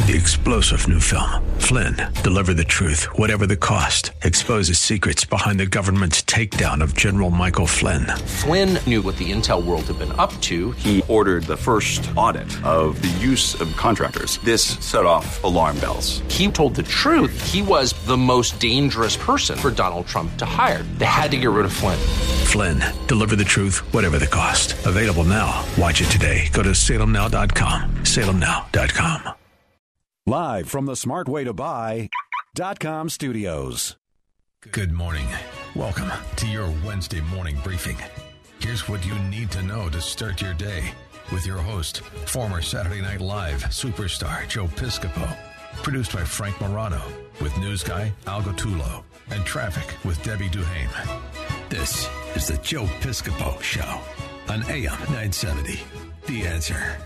The explosive new film, Flynn, deliver the truth, whatever the cost, exposes secrets behind the government's takedown of General Michael Flynn. Flynn knew what the intel world had been up to. He ordered the first audit of the use of contractors. This set off alarm bells. He told the truth. He was the most dangerous person for Donald Trump to hire. They had to get rid of Flynn. Flynn, deliver the truth, whatever the cost. Available now. Watch it today. Go to salemnow.com. salemnow.com. Live from the smartwaytobuy.com studios. Good morning. Welcome to your Wednesday morning briefing. Here's what you need to know to start your day with your host, former Saturday Night Live superstar Joe Piscopo. Produced by Frank Morano with news guy Al Gattullo and traffic with Debbie Duhame. This is the Joe Piscopo Show on AM 970. The Answer.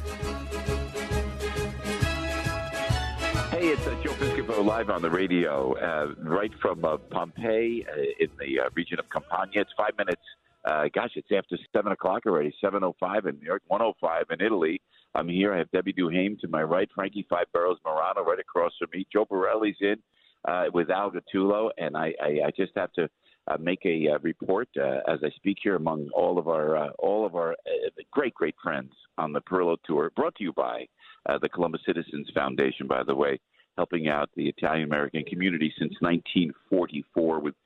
Hey, it's Joe Piscopo live on the radio, right from Pompeii in the region of Campania. It's 5 minutes. It's after 7 o'clock already, 7:05 in New York, 1:05 in Italy. I'm here. I have Debbie Duhame to my right, Frankie Five Barrels Morano right across from me. Joe Borelli's in with Al Gattullo, and I just have to make a report as I speak here among all of our great friends on the Perillo Tour, brought to you by the Columbus Citizens Foundation, by the way, helping out the Italian-American community since 1944 with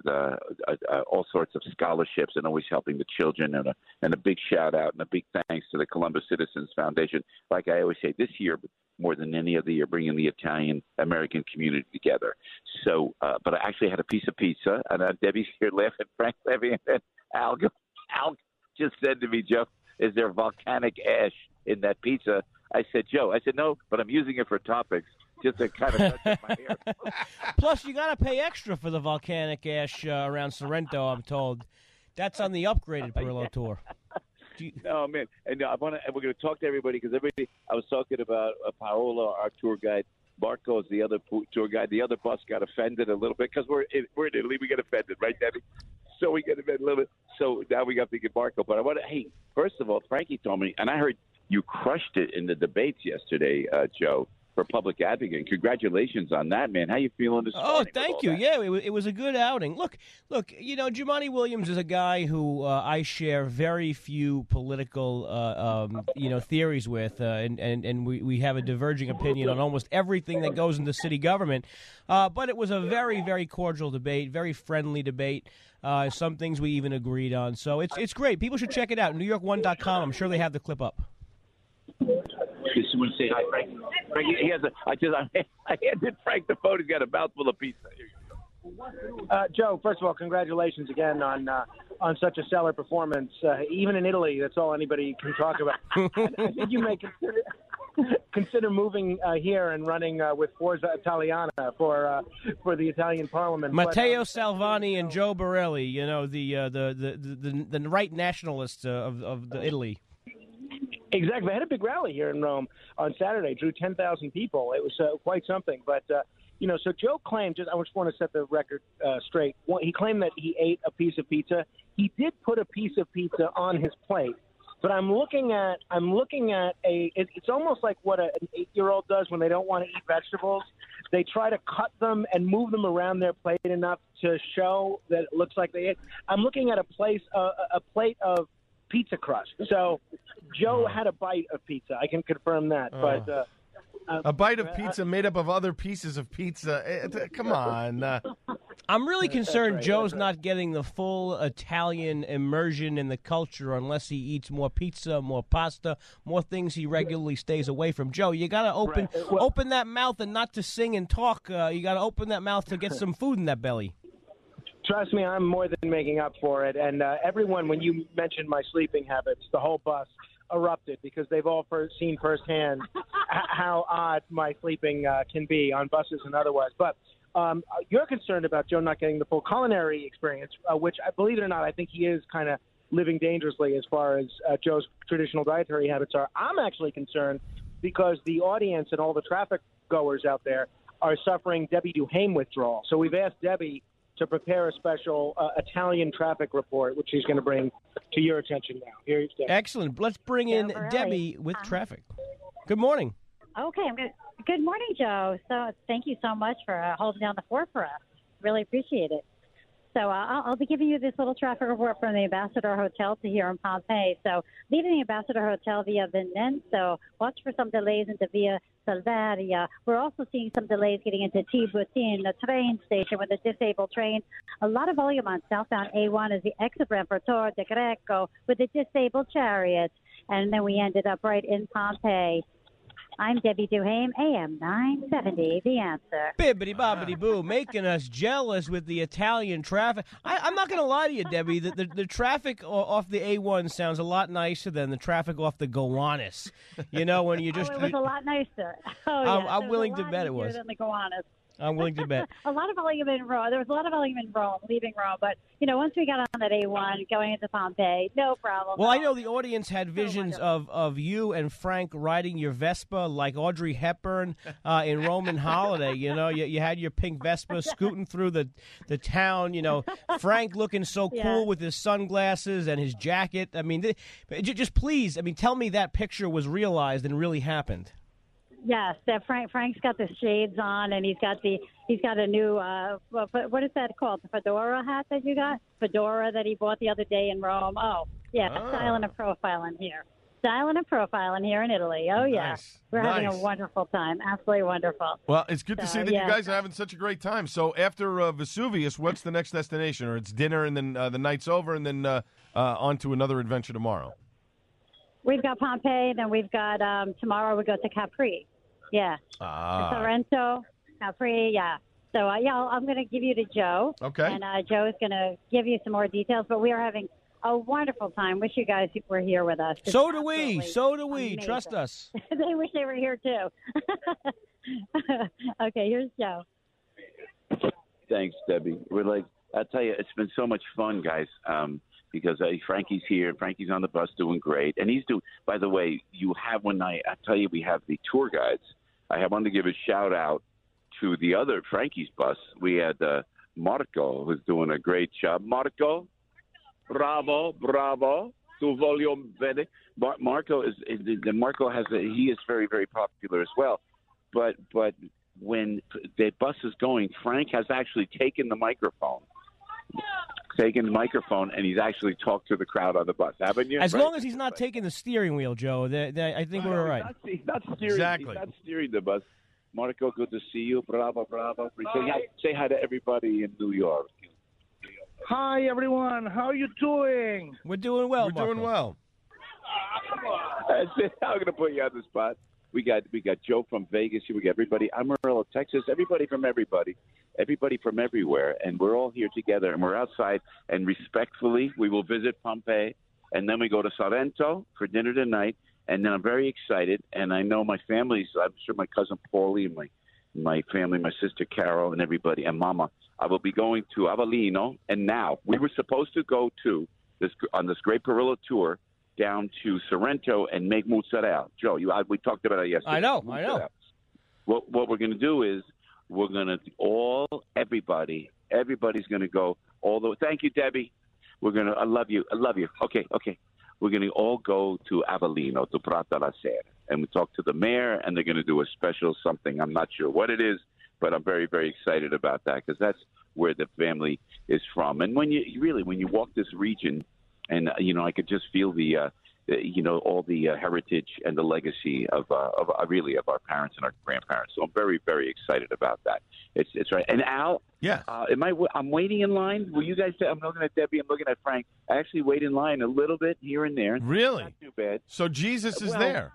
all sorts of scholarships and always helping the children. And a big shout-out and a big thanks to the Columbus Citizens Foundation. Like I always say, this year, more than any other year, bringing the Italian-American community together. So, but I actually had a piece of pizza, and Debbie's here laughing, Frank laughing, and Al just said to me, Joe, is there volcanic ash in that pizza? I said, Joe, no, but I'm using it for topics just to kind of touch up my hair. Plus, you got to pay extra for the volcanic ash around Sorrento, I'm told. That's on the upgraded Perillo Tour. No, man. And we're going to talk to everybody because I was talking about Paola, our tour guide. Marco's the other tour guide. The other bus got offended a little bit because we're in Italy. We get offended, right, Debbie? So we get offended a little bit. So now we got to get Marco. But first of all, Frankie told me, and I heard you crushed it in the debates yesterday, Joe, for Public Advocate. Congratulations on that, man. How you feeling this morning? Oh, thank you. Yeah, it was a good outing. Look, Jumaane Williams is a guy who I share very few political, theories with, and we have a diverging opinion on almost everything that goes into city government. But it was a very, very cordial debate, very friendly debate. Some things we even agreed on. So it's great. People should check it out. NewYork1.com. I'm sure they have the clip up. Just want to say hi, Frank. Frank, I handed Frank the phone. He's got a mouthful of pizza. Joe, first of all, congratulations again on such a stellar performance. Even in Italy, that's all anybody can talk about. I think you may consider moving here and running with Forza Italiana for the Italian Parliament. Matteo Salvini and Joe Borelli, the right nationalists of Italy. Exactly. I had a big rally here in Rome on Saturday. Drew 10,000 people. It was quite something. But, so Joe claimed, I just want to set the record straight. He claimed that he ate a piece of pizza. He did put a piece of pizza on his plate. But I'm looking at it's almost like what an 8-year-old does when they don't want to eat vegetables. They try to cut them and move them around their plate enough to show that it looks like they ate. I'm looking at a plate of pizza crust. So Joe had a bite of pizza. I can confirm that. But a bite of pizza made up of other pieces of pizza. Come on. I'm really concerned Joe's not getting the full Italian immersion in the culture unless he eats more pizza, more pasta, more things he regularly stays away from. Joe, you got to open that mouth and not to sing and talk. You got to open that mouth to get some food in that belly. Trust me, I'm more than making up for it. And everyone, when you mentioned my sleeping habits, the whole bus erupted because they've all seen firsthand how odd my sleeping can be on buses and otherwise. But you're concerned about Joe not getting the full culinary experience, which, believe it or not, I think he is kind of living dangerously as far as Joe's traditional dietary habits are. I'm actually concerned because the audience and all the traffic goers out there are suffering Debbie Duhame withdrawal. So we've asked Debbie to prepare a special Italian traffic report, which she's going to bring to your attention now. Here you go. Excellent. Let's bring in Debbie with traffic. Good morning. Okay, Good morning, Joe. So thank you so much for holding down the fort for us. Really appreciate it. So I'll be giving you this little traffic report from the Ambassador Hotel to here in Pompeii. So leaving the Ambassador Hotel via Vincenzo, watch for some delays into via Salvaria. We're also seeing some delays getting into Tiburtine, the train station with a disabled train. A lot of volume on southbound A1 as the exit ramp for Torre de Greco with the disabled chariots. And then we ended up right in Pompeii. I'm Debbie Duhame, AM 970, The Answer. Bibbidi-bobbidi-boo, making us jealous with the Italian traffic. I'm not going to lie to you, Debbie. The traffic off the A1 sounds a lot nicer than the traffic off the Gowanus. You know, when you just... it was a lot nicer. I'm willing to bet it was. Than the Gowanus. I'm willing to bet. A lot of volume in Rome. There was a lot of volume in Rome, leaving Rome. But, you know, once we got on that A1, going into Pompeii, no problem. Well, I know the audience had visions of you and Frank riding your Vespa like Audrey Hepburn in Roman Holiday. You know, you had your pink Vespa scooting through the town. You know, Frank looking so cool with his sunglasses and his jacket. I mean, just please, I mean, tell me that picture was realized and really happened. Yes, that Frank's got the shades on, and he's got a new what is that called? The fedora hat that you got? Fedora that he bought the other day in Rome. Styling and profiling here. Styling and profiling here in Italy. Oh yeah, nice. We're having a wonderful time. Absolutely wonderful. Well, it's good to see that you guys are having such a great time. So after Vesuvius, what's the next destination? Or it's dinner and then the night's over, and then on to another adventure tomorrow. We've got Pompeii, then we've got tomorrow we go to Capri. Yeah. Sorrento, Capri, yeah. So, I'm going to give you to Joe. Okay. And Joe is going to give you some more details, but we are having a wonderful time. Wish you guys were here with us. It's so do we. Amazing. Trust us. They wish they were here, too. Okay, here's Joe. Thanks, Debbie. I'll tell you, it's been so much fun, guys. Because Frankie's here. Frankie's on the bus doing great. And he's doing, by the way, you have one night, I tell you, we have the tour guides. I wanted to give a shout out to the other Frankie's bus. We had Marco, who's doing a great job. Marco, bravo. Tu voglio bene. Marco he is very, very popular as well. But when the bus is going, Frank has actually taken the microphone, and he's actually talked to the crowd on the bus, haven't you? As long as he's not taking the steering wheel, Joe, I think we're all right. He's not steering. Exactly. He's not steering the bus. Marco, good to see you. Bravo. Say hi to everybody in New York. Hi, everyone. How are you doing? We're doing well, We're doing well. That's it. I'm going to put you on the spot. We got Joe from Vegas here. We got everybody. Amarillo, Texas. Everybody from everywhere, and we're all here together. And we're outside. And respectfully, we will visit Pompeii, and then we go to Sorrento for dinner tonight. And then I'm very excited, and I know my family's. I'm sure my cousin Paulie and my family, my sister Carol, and everybody, and Mama. I will be going to Avellino, and now we were supposed to go on this great Perillo tour down to Sorrento and make mozzarella. Joe, we talked about it yesterday. I know. What we're going to do is everybody's going to go all the way. Thank you, Debbie. I love you. Okay. We're going to all go to Avellino, to Prata la Sera, and we talk to the mayor, and they're going to do a special something. I'm not sure what it is, but I'm very, very excited about that because that's where the family is from. And when you walk this region, and I could just feel all the heritage and the legacy of our parents and our grandparents. So I'm very, very excited about that. It's right. And Al, yeah, I'm waiting in line. Will you guys? I'm looking at Debbie. I'm looking at Frank. I actually wait in line a little bit here and there. Really? Not too bad. So Jesus is there.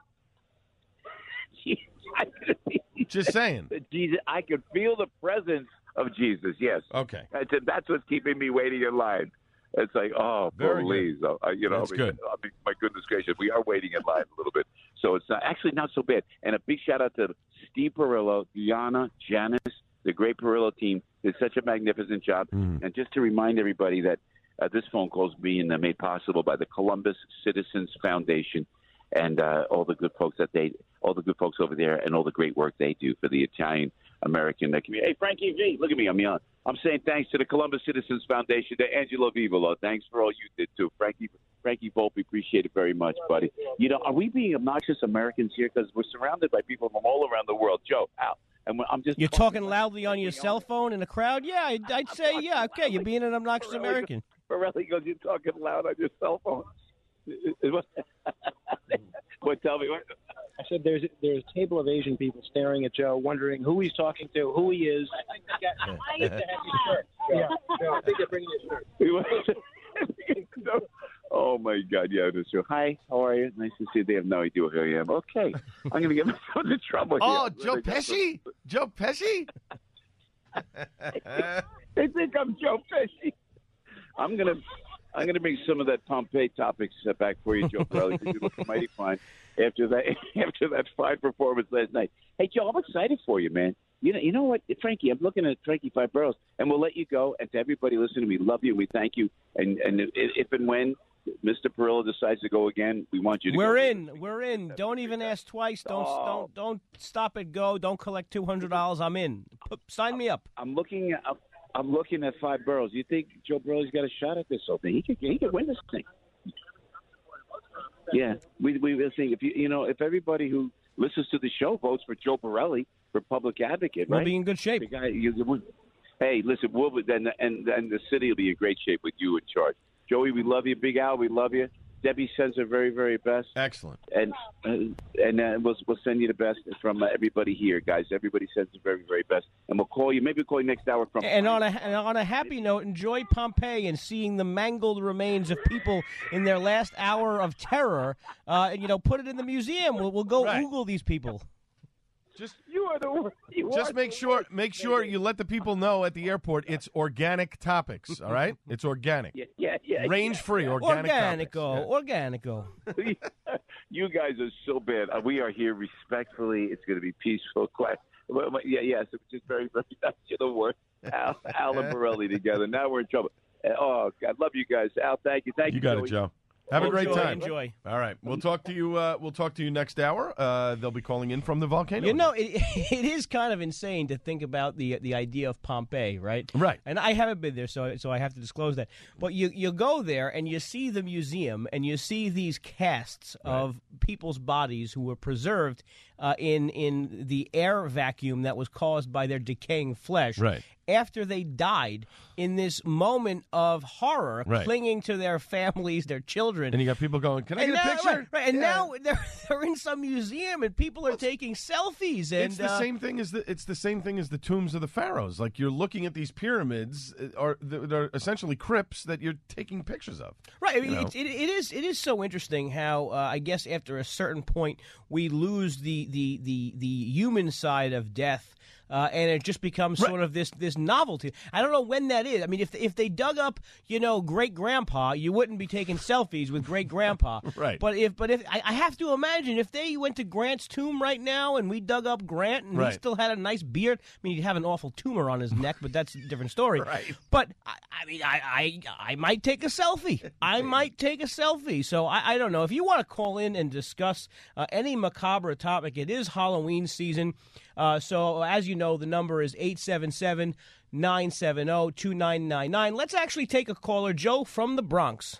Just saying. Jesus, I could feel the presence of Jesus. Yes. Okay. That's what's keeping me waiting in line. It's like, please, That's good. My goodness gracious, we are waiting in line a little bit, so it's not so bad. And a big shout out to Steve Perillo, Diana, Janice, the great Perillo team did such a magnificent job. And just to remind everybody that this phone call is being made possible by the Columbus Citizens Foundation and all the good folks over there, and all the great work they do for the Italian American community. Hey, Frankie V, look at me. I'm young. I'm saying thanks to the Columbus Citizens Foundation, to Angelo Vivolo. Thanks for all you did, too. Frankie Volpe, appreciate it very much, buddy. You know, are we being obnoxious Americans here? Because we're surrounded by people from all around the world. Joe, Al. And I'm just You're talking loudly on your cell phone in a crowd? Yeah, I'd say, yeah, okay, you're being an obnoxious American. Pirelli goes, you're talking loud on your cell phone. What? Tell me. What? I said there's a table of Asian people staring at Joe, wondering who he's talking to, who he is. I think they have your shirt. Yeah, I think they're bringing your shirt. Oh, my God. Yeah, that's true. Hi, how are you? Nice to see you. They have no idea who I am. Okay. I'm going to get myself into trouble here. Oh, Joe Pesci? Joe Pesci? They think I'm Joe Pesci. I'm gonna bring some of that Pompeii topics back for you, Joe Pirelli, because you look mighty fine after that fine performance last night. Hey, Joe, I'm excited for you, man. You know what, Frankie? I'm looking at Frankie Five Boroughs, and we'll let you go. And to everybody listening, we love you. We thank you. And if and when Mr. Perillo decides to go again, we want you to. We're in. Don't even ask twice. Don't stop it. Go. Don't collect $200. I'm in. Sign me up. I'm looking at Five Boroughs. You think Joe Pirelli's got a shot at this whole thing? He could win this thing. Yeah, we will see. If everybody who listens to the show votes for Joe Pirelli for public advocate, we'll right? be in good shape. Hey, listen, and the city will be in great shape with you in charge. Joey, we love you. Big Al, we love you. Debbie sends her very, very best. Excellent. And we'll send you the best from everybody here, guys. Everybody sends the very, very best. And we'll call you. Maybe we'll call you next hour from. And on a happy note, enjoy Pompeii and seeing the mangled remains of people in their last hour of terror. Put it in the museum. We'll go Google these people. Make sure you let the people know at the airport it's organic topics. All right, it's organic. Yeah. Range free organic. Organico. You guys are so bad. We are here respectfully. It's going to be peaceful, quiet. Yes, it's just very, very nice to work. Al and Pirelli together. Now we're in trouble. Oh, God, love you guys. Al, thank you. You got it, Joe. Have a great time. Enjoy. All right, we'll talk to you. We'll talk to you next hour. They'll be calling in from the volcano. It is kind of insane to think about the idea of Pompeii, right? Right. And I haven't been there, so I have to disclose that. But you go there and you see the museum and you see these casts of people's bodies who were preserved in the air vacuum that was caused by their decaying flesh. Right. After they died in this moment of horror, clinging to their families, their children. And you got people going, can I get a picture? Right. And now they're in some museum and people are taking selfies. And it's the same thing as the tombs of the pharaohs. Like you're looking at these pyramids, they're essentially crypts that you're taking pictures of. Right. I mean, it is so interesting how I guess after a certain point we lose the human side of death. And it just becomes sort of this novelty. I don't know when that is. I mean, if they dug up, great grandpa, you wouldn't be taking selfies with great grandpa. Right. But if I have to imagine if they went to Grant's tomb right now and we dug up Grant and he still had a nice beard. I mean, he'd have an awful tumor on his neck, but that's a different story. Right. But I might take a selfie. I might take a selfie. So I don't know. If you want to call in and discuss any macabre topic, it is Halloween season. So as you know, the number is 877-970-2999. Let's actually take a caller, Joe from the Bronx.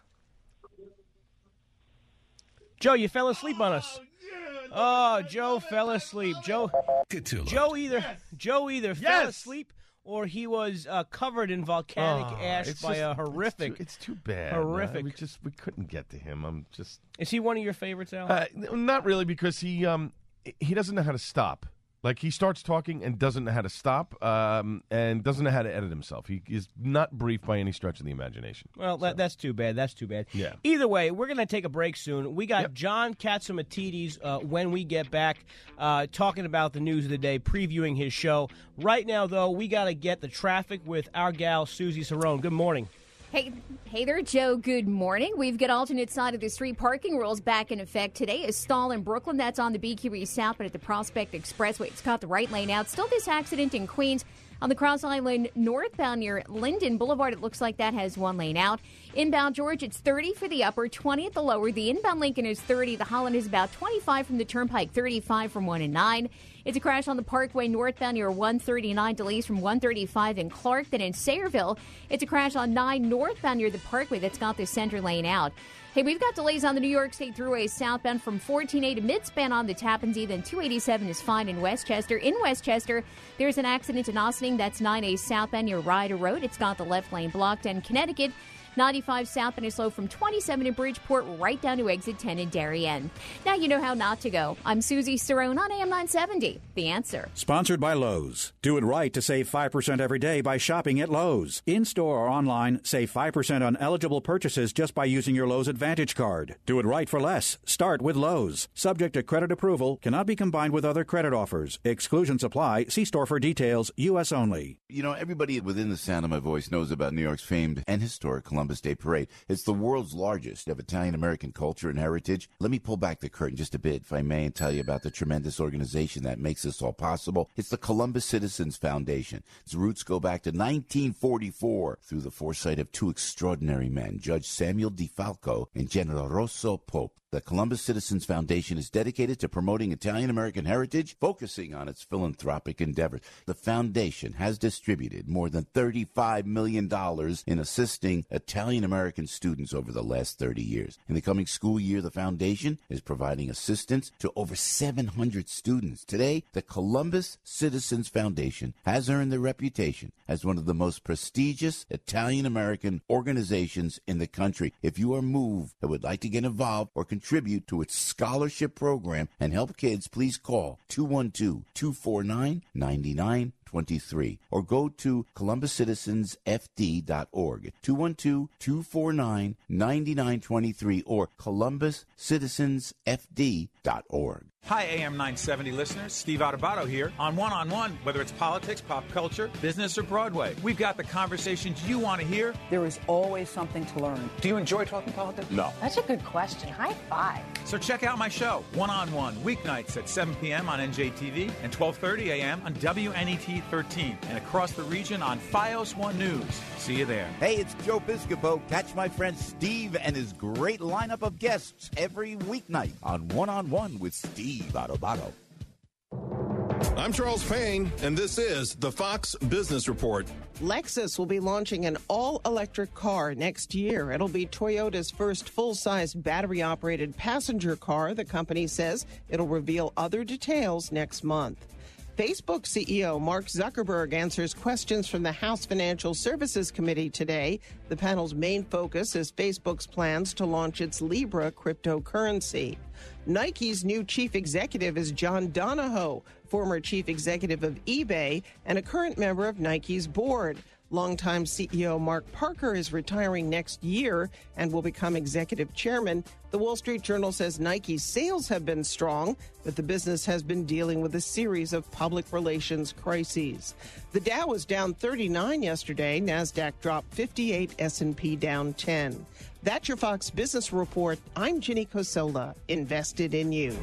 Joe, you fell asleep on us. Oh, Joe fell asleep. Joe either fell asleep or he was covered in volcanic ash by a horrific. It's too bad. Horrific. We couldn't get to him. Is he one of your favorites, Al? Not really, because he doesn't know how to stop. Like, he starts talking and doesn't know how to stop, and doesn't know how to edit himself. He is not brief by any stretch of the imagination. Well, that's too bad. Yeah. Either way, we're going to take a break soon. We got John Catsimatidis when we get back, talking about the news of the day, previewing his show. Right now, though, we got to get the traffic with our gal, Susie Cerrone. Good morning. Hey there, Joe. Good morning. We've got alternate side of the street parking rules back in effect today. A stall in Brooklyn, that's on the BQE southbound at the Prospect Expressway. It's caught the right lane out. Still this accident in Queens On the Cross Island northbound near Linden Boulevard, it looks like that has one lane out. Inbound George, it's 30 for the upper, 20 at the lower. The inbound Lincoln is 30. The Holland is about 25 from the Turnpike, 35 from 1 and 9. It's a crash on the Parkway northbound near 139. Delays from 135 in Clark. Then in Sayreville, it's a crash on 9 northbound near the Parkway that's got the center lane out. Hey, we've got delays on the New York State Thruway southbound from 14A to Midspan on the Tappan Zee. Then 287 is fine in Westchester. In Westchester, there's an accident in Ossining. That's 9A southbound near Ryder Road. It's got the left lane blocked. And Connecticut, 95 southbound is slow from 27 in Bridgeport right down to exit 10 in Darien. Now you know how not to go. I'm Susie Cerrone on AM 970. The Answer. Sponsored by Lowe's. Do it right to save 5% every day by shopping at Lowe's. In-store or online, save 5% on eligible purchases just by using your Lowe's Advantage card. Do it right for less. Start with Lowe's. Subject to credit approval. Cannot be combined with other credit offers. Exclusions apply. See store for details. U.S. only. You know, everybody within the sound of my voice knows about New York's famed and historic Columbus Day Parade. It's the world's largest of Italian-American culture and heritage. Let me pull back the curtain just a bit, if I may, and tell you about the tremendous organization that makes this all possible. It's the Columbus Citizens Foundation. Its roots go back to 1944 through the foresight of two extraordinary men, Judge Samuel DeFalco and General Rosso Pope. The Columbus Citizens Foundation is dedicated to promoting Italian-American heritage, focusing on its philanthropic endeavors. The foundation has distributed more than $35 million in assisting Italian-American students over the last 30 years. In the coming school year, the foundation is providing assistance to over 700 students. Today, the Columbus Citizens Foundation has earned the reputation as one of the most prestigious Italian-American organizations in the country. If you are moved and would like to get involved or contribute to its scholarship program and help kids, please call 212-249-9923 or go to columbuscitizensfd.org, 212-249-9923 or columbuscitizensfd.org. Hi, AM 970 listeners. Steve Adubato here on One-on-One. Whether it's politics, pop culture, business, or Broadway, we've got the conversations you want to hear. There is always something to learn. Do you enjoy talking politics? No. That's a good question. High five. So check out my show, One-on-One, weeknights at 7 p.m. on NJTV and 12:30 a.m. on WNET 13 and across the region on Fios One News. See you there. Hey, it's Joe Piscopo. Catch my friend Steve and his great lineup of guests every weeknight on One-on-One with Steve Adubato. I'm Charles Payne, and this is the Fox Business Report. Lexus will be launching an all-electric car next year. It'll be Toyota's first full-size battery-operated passenger car. The company says it'll reveal other details next month. Facebook CEO Mark Zuckerberg answers questions from the House Financial Services Committee today. The panel's main focus is Facebook's plans to launch its Libra cryptocurrency. Nike's new chief executive is John Donahoe, former chief executive of eBay and a current member of Nike's board. Longtime CEO Mark Parker is retiring next year and will become executive chairman. The Wall Street Journal says Nike's sales have been strong, but the business has been dealing with a series of public relations crises. The Dow was down 39 yesterday. NASDAQ dropped 58, S&P down 10. That's your Fox Business Report. I'm Ginny Cosola, invested in you.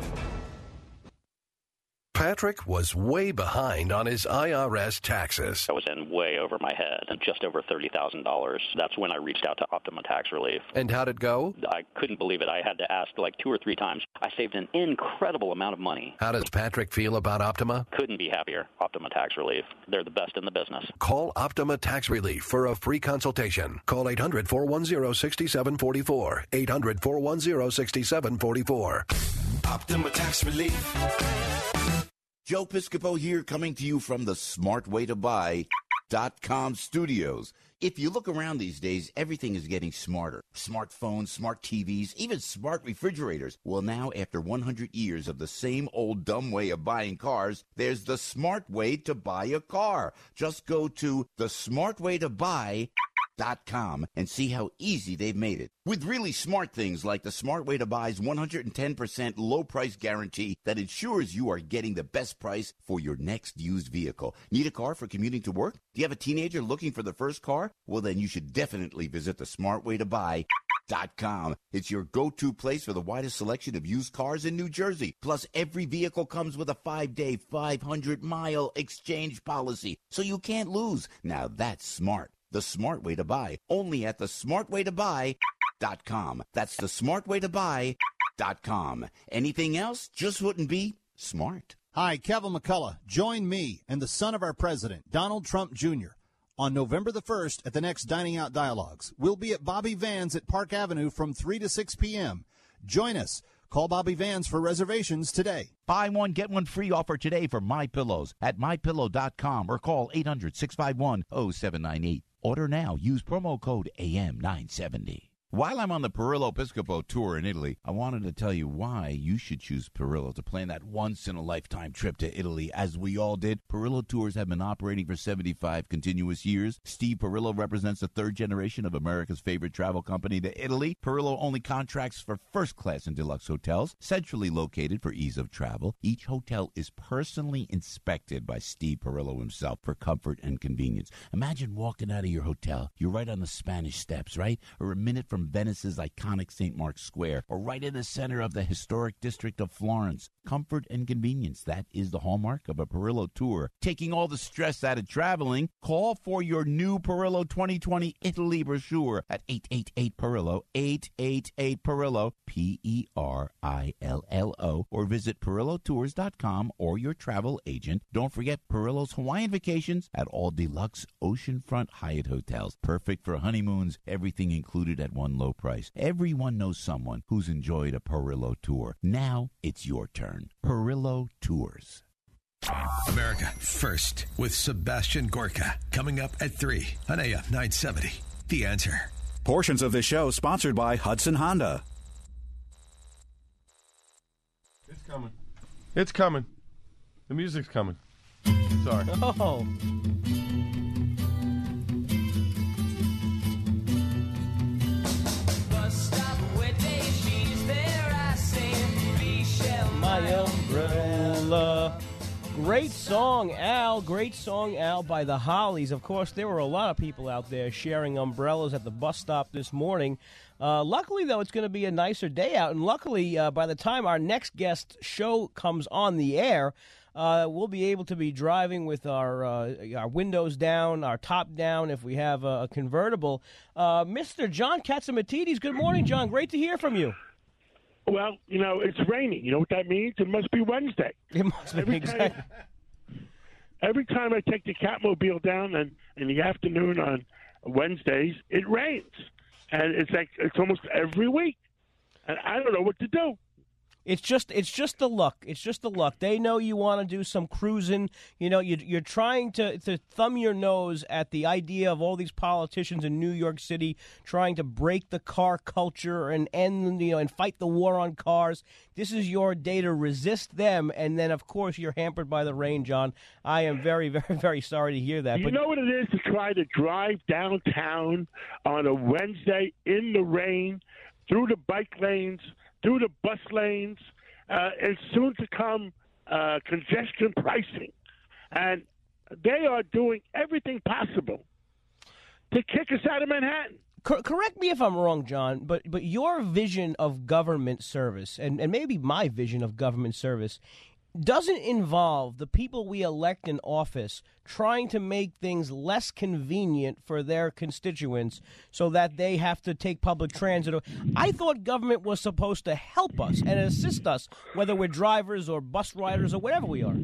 Patrick was way behind on his IRS taxes. I was in way over my head, just over $30,000. That's when I reached out to Optima Tax Relief. And how'd it go? I couldn't believe it. I had to ask like 2 or 3 times. I saved an incredible amount of money. How does Patrick feel about Optima? Couldn't be happier. Optima Tax Relief. They're the best in the business. Call Optima Tax Relief for a free consultation. Call 800-410-6744. 800-410-6744. Optima Tax Relief. Joe Piscopo here, coming to you from the smartwaytobuy.com studios. If you look around these days, everything is getting smarter. Smartphones, smart TVs, even smart refrigerators. Well, now, after 100 years of the same old dumb way of buying cars, there's the smart way to buy a car. Just go to thesmartwaytobuy.com and see how easy they've made it. With really smart things like the Smart Way to Buy's 110% low price guarantee that ensures you are getting the best price for your next used vehicle. Need a car for commuting to work? Do you have a teenager looking for the first car? Well, then you should definitely visit the Smart Way to Buy .com. It's your go-to place for the widest selection of used cars in New Jersey. Plus, every vehicle comes with a 5-day, 500-mile exchange policy, so you can't lose. Now that's smart. The smart way to buy. Only at thesmartwaytobuy.com. That's thesmartwaytobuy.com. Anything else just wouldn't be smart. Hi, Kevin McCullough. Join me and the son of our president, Donald Trump Jr., on November the 1st at the next Dining Out Dialogues. We'll be at Bobby Van's at Park Avenue from 3 to 6 p.m. Join us. Call Bobby Van's for reservations today. Buy one, get one free offer today for MyPillows at MyPillow.com or call 800-651-0798. Order now. Use promo code AM970. While I'm on the Perillo Episcopo tour in Italy, I wanted to tell you why you should choose Perillo to plan that once-in-a-lifetime trip to Italy, as we all did. Perillo Tours have been operating for 75 continuous years. Steve Perillo represents the third generation of America's favorite travel company to Italy. Perillo only contracts for first-class and deluxe hotels, centrally located for ease of travel. Each hotel is personally inspected by Steve Perillo himself for comfort and convenience. Imagine walking out of your hotel. You're right on the Spanish Steps, right? Or a minute from Venice's iconic St. Mark's Square, or right in the center of the historic district of Florence. Comfort and convenience, that is the hallmark of a Perillo tour. Taking all the stress out of traveling, call for your new Perillo 2020 Italy brochure at 888-PERILLO, 888-PERILLO, Perillo, or visit PerilloTours.com or your travel agent. Don't forget Perillo's Hawaiian vacations at all deluxe oceanfront Hyatt hotels. Perfect for honeymoons, everything included at one low price. Everyone knows someone who's enjoyed a Perillo tour. Now it's your turn. Perillo Tours. America First with Sebastian Gorka. Coming up at 3 on AM 970. The Answer. Portions of this show sponsored by Hudson Honda. It's coming. It's coming. The music's coming. Sorry. Oh. My umbrella. Great song, Al. Great song, Al, by the Hollies. Of course, there were a lot of people out there sharing umbrellas at the bus stop this morning. Luckily, though, it's going to be a nicer day out. And luckily, by the time our next guest show comes on the air, we'll be able to be driving with our windows down, our top down, if we have a convertible. Mr. John Catsimatidis, good morning, John. Great to hear from you. Well, you know, it's raining. You know what that means? It must be Wednesday. It must be, exactly. Every time I take the Catmobile down in the afternoon on Wednesdays, it rains. And it's almost every week. And I don't know what to do. It's just the luck. It's just the luck. They know you want to do some cruising. You know, you're trying to thumb your nose at the idea of all these politicians in New York City trying to break the car culture and end, and fight the war on cars. This is your day to resist them, and then of course you're hampered by the rain, John. I am very, very, very sorry to hear that. You know what it is to try to drive downtown on a Wednesday in the rain, through the bike lanes, through the bus lanes, and soon to come congestion pricing. And they are doing everything possible to kick us out of Manhattan. Correct me if I'm wrong, John, but your vision of government service, and maybe my vision of government service, doesn't involve the people we elect in office trying to make things less convenient for their constituents so that they have to take public transit. I thought government was supposed to help us and assist us, whether we're drivers or bus riders or whatever we are.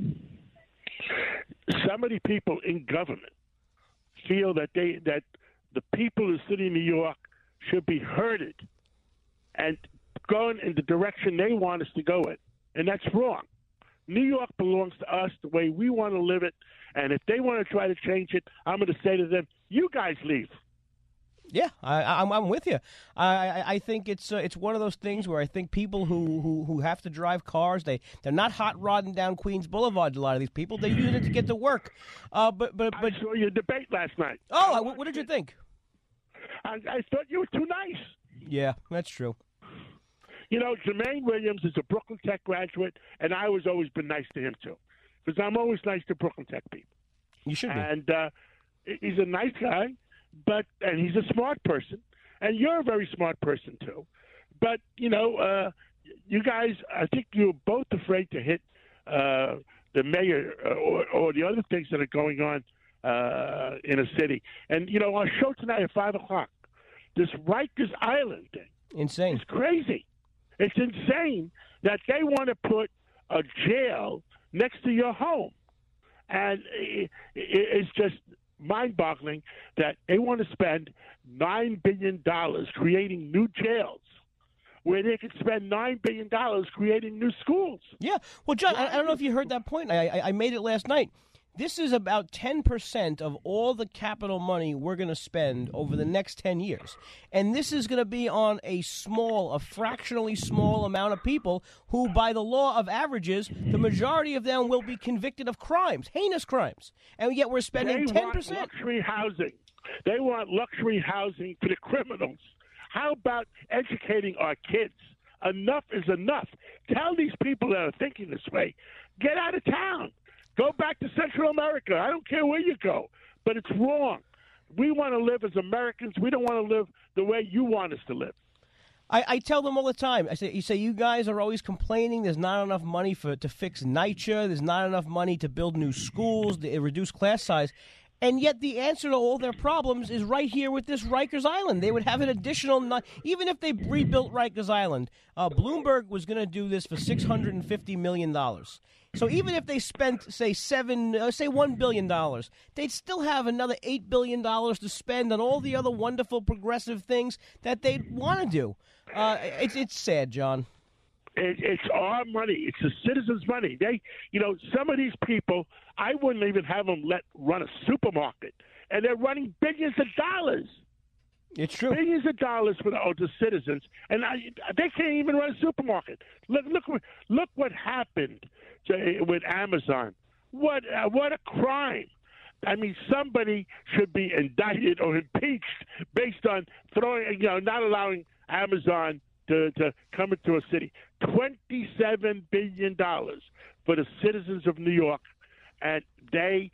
So many people in government feel that the people of the city of New York should be herded and going in the direction they want us to go in, and that's wrong. New York belongs to us the way we want to live it, and if they want to try to change it, I'm going to say to them, you guys leave. Yeah, I'm with you. I think it's one of those things where I think people who have to drive cars, they're not hot rodding down Queens Boulevard. A lot of these people, they use it to get to work. But I saw your debate last night. Oh, what did you think? I thought you were too nice. Yeah, that's true. You know, Jermaine Williams is a Brooklyn Tech graduate, and I was always been nice to him, too. Because I'm always nice to Brooklyn Tech people. You should be. And he's a nice guy, and he's a smart person. and you're a very smart person too. But you guys, I think you're both afraid to hit the mayor or the other things that are going on in a city. And our show tonight at 5:00, this Rikers Island thing, insane. It's crazy. It's insane that they want to put a jail next to your home, and it's just mind-boggling that they want to spend $9 billion creating new jails, where they could spend $9 billion creating new schools. Yeah. Well, John, I don't know if you heard that point. I made it last night. This is about 10% of all the capital money we're going to spend over the next 10 years. And this is going to be on a fractionally small amount of people who, by the law of averages, the majority of them will be convicted of crimes, heinous crimes. And yet we're spending 10%. They want luxury housing. They want luxury housing for the criminals. How about educating our kids? Enough is enough. Tell these people that are thinking this way, get out of town. Go back to Central America. I don't care where you go, but it's wrong. We want to live as Americans. We don't want to live the way you want us to live. I tell them all the time. You guys are always complaining there's not enough money to fix NYCHA. There's not enough money to build new schools, to reduce class size. And yet the answer to all their problems is right here with this Rikers Island. They would have an additional, even if they rebuilt Rikers Island, Bloomberg was going to do this for $650 million. So even if they spent, say, $1 billion, they'd still have another $8 billion to spend on all the other wonderful progressive things that they'd want to do. It's sad, John. It's our money. It's the citizens' money. Some of these people, I wouldn't even have them run a supermarket, and they're running billions of dollars. It's true. Billions of dollars for the citizens, and they can't even run a supermarket. Look what happened with Amazon. What a crime! I mean, somebody should be indicted or impeached based on not allowing Amazon to come into a city. $27 billion for the citizens of New York, and they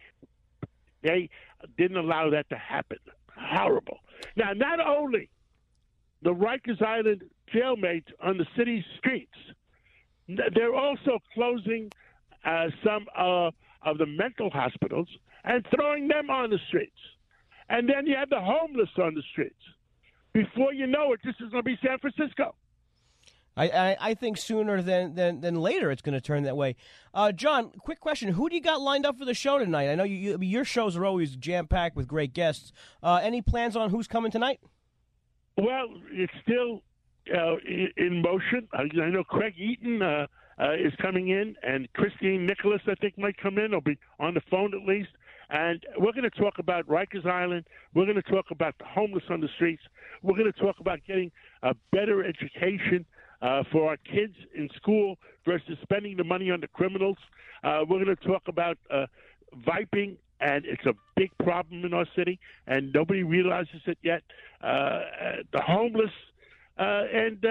didn't allow that to happen. Horrible. Now, not only the Rikers Island jailmates on the city's streets, they're also closing some of the mental hospitals and throwing them on the streets. And then you have the homeless on the streets. Before you know it, this is going to be San Francisco. I think sooner than later it's going to turn that way. John, quick question. Who do you got lined up for the show tonight? I know your shows are always jam-packed with great guests. Any plans on who's coming tonight? Well, it's still in motion. I know Craig Eaton is coming in, and Christine Nicholas, I think, might come in. They'll be on the phone at least. And we're going to talk about Rikers Island. We're going to talk about the homeless on the streets. We're going to talk about getting a better education for our kids in school versus spending the money on the criminals. We're going to talk about viping, and it's a big problem in our city, and nobody realizes it yet. The homeless, and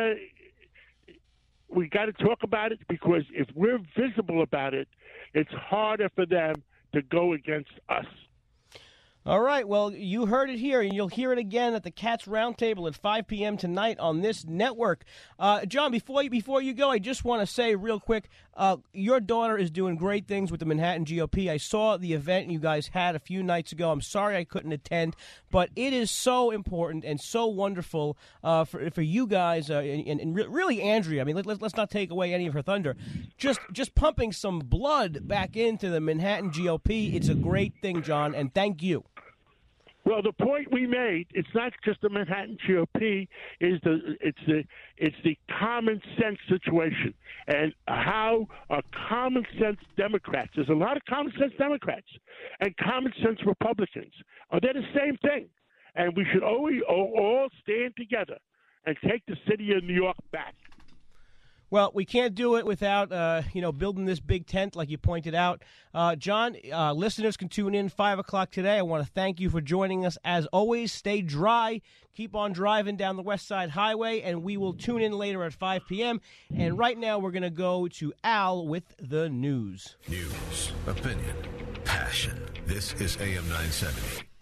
we got to talk about it, because if we're visible about it, it's harder for them to go against us. All right, well, you heard it here, and you'll hear it again at the Cats Roundtable at 5 p.m. tonight on this network. John, before you go, I just want to say real quick, your daughter is doing great things with the Manhattan GOP. I saw the event you guys had a few nights ago. I'm sorry I couldn't attend, but it is so important and so wonderful for you guys, and really Andrea. I mean, let's not take away any of her thunder. Just pumping some blood back into the Manhattan GOP. It's a great thing, John, and thank you. Well, the point we made, it's not just the Manhattan GOP, it's the common sense situation, and how common sense Democrats, there's a lot of common sense Democrats and common sense Republicans, they're the same thing, and we should always all stand together and take the city of New York back. Well, we can't do it without, building this big tent, like you pointed out. John, listeners can tune in 5 o'clock today. I want to thank you for joining us. As always, stay dry. Keep on driving down the West Side Highway, and we will tune in later at 5 p.m. And right now, we're going to go to Al with the news. News, opinion, passion. This is AM 970.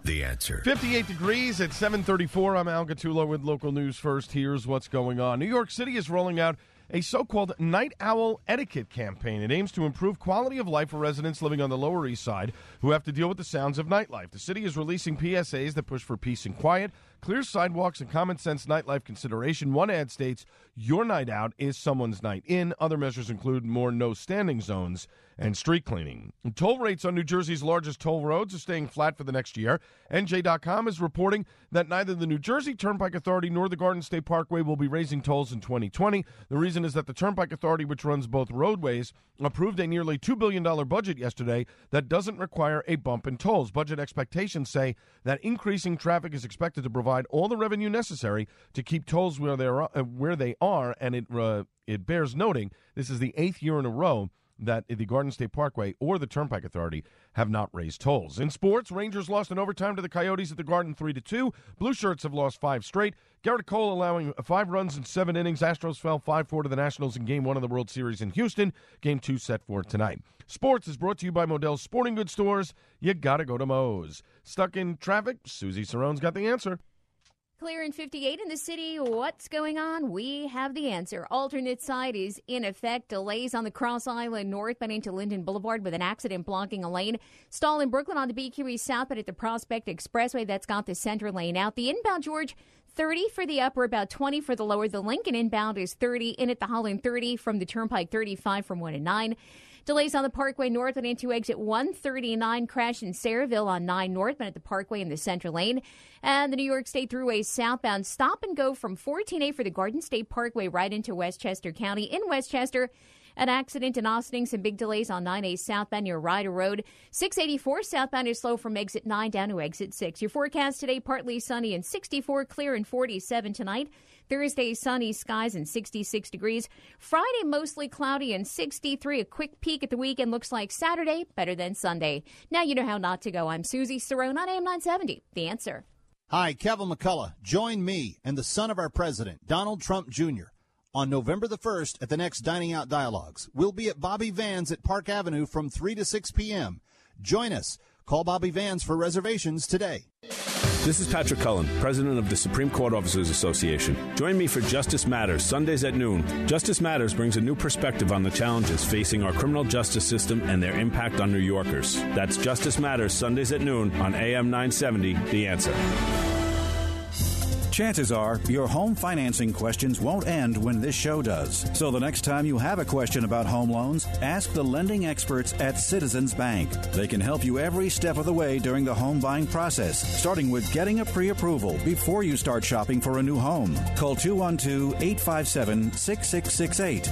The Answer. 58 degrees at 7:34. I'm Al Gattullo with local news first. Here's what's going on. New York City is rolling out a so-called night owl etiquette campaign. It aims to improve quality of life for residents living on the Lower East Side who have to deal with the sounds of nightlife. The city is releasing PSAs that push for peace and quiet, clear sidewalks, and common-sense nightlife consideration. One ad states, your night out is someone's night in. Other measures include more no-standing zones and street cleaning. And toll rates on New Jersey's largest toll roads are staying flat for the next year. NJ.com is reporting that neither the New Jersey Turnpike Authority nor the Garden State Parkway will be raising tolls in 2020. The reason is that the Turnpike Authority, which runs both roadways, approved a nearly $2 billion budget yesterday that doesn't require a bump in tolls. Budget expectations say that increasing traffic is expected to provide all the revenue necessary to keep tolls where they are, and it bears noting this is the 8th year in a row that the Garden State Parkway or the Turnpike Authority have not raised tolls. In sports, Rangers lost in overtime to the Coyotes at the Garden 3-2. Blue Shirts have lost 5 straight. Garrett Cole allowing 5 runs in 7 innings. Astros fell 5-4 to the Nationals in Game 1 of the World Series in Houston. Game 2 set for tonight. Sports is brought to you by Modell's Sporting Goods Stores. You gotta go to Moe's. Stuck in traffic? Susie Sarone's got the answer. Clear in 58 in the city. What's going on? We have the answer. Alternate side is in effect. Delays on the Cross Island northbound into Linden Boulevard with an accident blocking a lane. Stall in Brooklyn on the BQE southbound at the Prospect Expressway. That's got the center lane out. The inbound George, 30 for the upper, about 20 for the lower. The Lincoln inbound is 30. In at the Holland, 30 from the Turnpike, 35 from 1 and 9. Delays on the Parkway northbound into exit 139. Crash in Sayreville on 9 northbound at the Parkway in the center lane. And the New York State Thruway southbound stop and go from 14A for the Garden State Parkway right into Westchester County. In Westchester, an accident in Ossining, some big delays on 9A southbound near Ryder Road. 684 southbound is slow from exit 9 down to exit 6. Your forecast today, partly sunny and 64, clear and 47 tonight. Thursday, sunny skies and 66 degrees. Friday, mostly cloudy and 63. A quick peek at the weekend. Looks like Saturday, better than Sunday. Now you know how not to go. I'm Susie Cerrone on AM 970. The Answer. Hi, Kevin McCullough. Join me and the son of our president, Donald Trump Jr., on November the 1st at the next Dining Out Dialogues. We'll be at Bobby Vans at Park Avenue from 3 to 6 p.m. Join us. Call Bobby Vans for reservations today. This is Patrick Cullen, president of the Supreme Court Officers Association. Join me for Justice Matters, Sundays at noon. Justice Matters brings a new perspective on the challenges facing our criminal justice system and their impact on New Yorkers. That's Justice Matters, Sundays at noon on AM 970, The Answer. Chances are your home financing questions won't end when this show does. So the next time you have a question about home loans, ask the lending experts at Citizens Bank. They can help you every step of the way during the home buying process, starting with getting a pre-approval before you start shopping for a new home. Call 212-857-6668,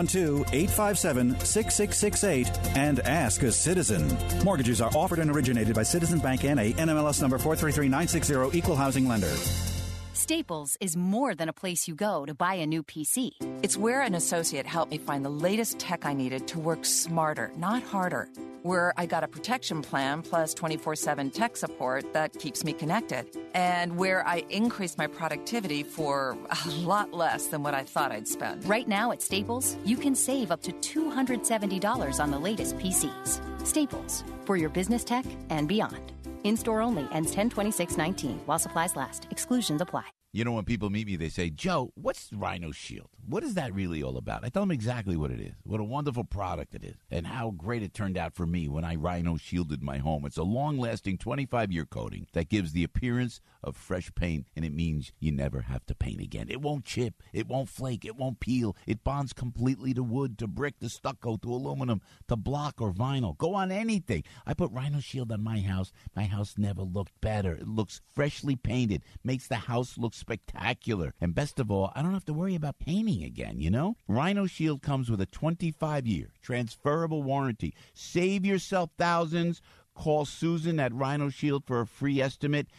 212-857-6668, and ask a citizen. Mortgages are offered and originated by Citizens Bank N.A., NMLS number 433960, Equal Housing Lender. Staples is more than a place you go to buy a new PC. It's where an associate helped me find the latest tech I needed to work smarter, not harder. Where I got a protection plan plus 24/7 tech support that keeps me connected. And where I increased my productivity for a lot less than what I thought I'd spend. Right now at Staples, you can save up to $270 on the latest PCs. Staples, for your business tech and beyond. In-store only, ends 10/26/19 while supplies last. Exclusions apply. You know, when people meet me, they say, Joe, what's Rhino Shield? What is that really all about? I tell them exactly what it is, what a wonderful product it is, and how great it turned out for me when I Rhino Shielded my home. It's a long-lasting 25-year coating that gives the appearance of fresh paint, and it means you never have to paint again. It won't chip, it won't flake, it won't peel. It bonds completely to wood, to brick, to stucco, to aluminum, to block or vinyl. Go on anything. I put Rhino Shield on my house. My house never looked better. It looks freshly painted, makes the house look spectacular. And best of all, I don't have to worry about painting again, you know? Rhino Shield comes with a 25-year transferable warranty. Save yourself thousands. Call Susan at Rhino Shield for a free estimate,